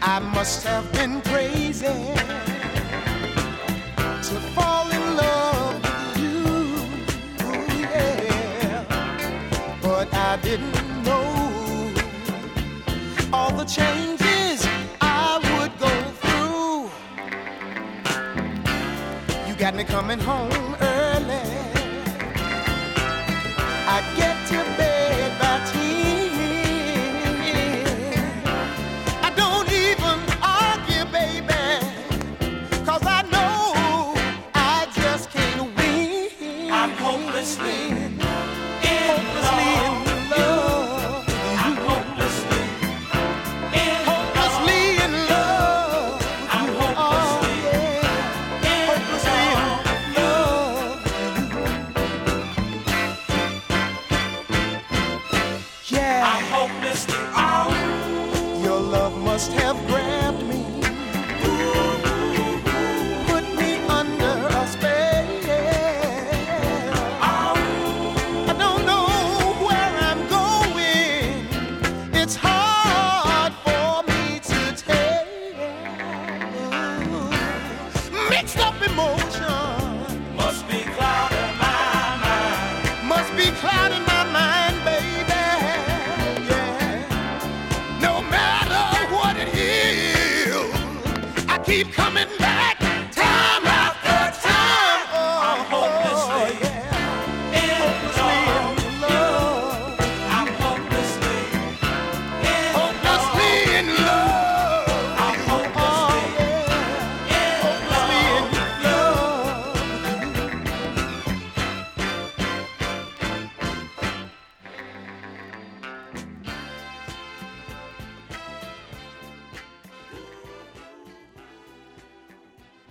I must have been crazy to fall in love with you, ooh, yeah. But I didn't know all the changes I would go through. You got me coming home early. I get to bed by 10. I don't even argue, baby, 'cause I know I just can't win. I'm hopelessly in love. I'm hopelessly in love. I'm hopelessly Hopelessly in love. Yeah. I'm hopelessly Your love must have grabbed me, put me under a spell. I don't know where I'm going. It's hard for me to tell. Mixed up emotion must be clouding my mind. must be clouding my mind, baby. Yeah. No matter what it is, I keep coming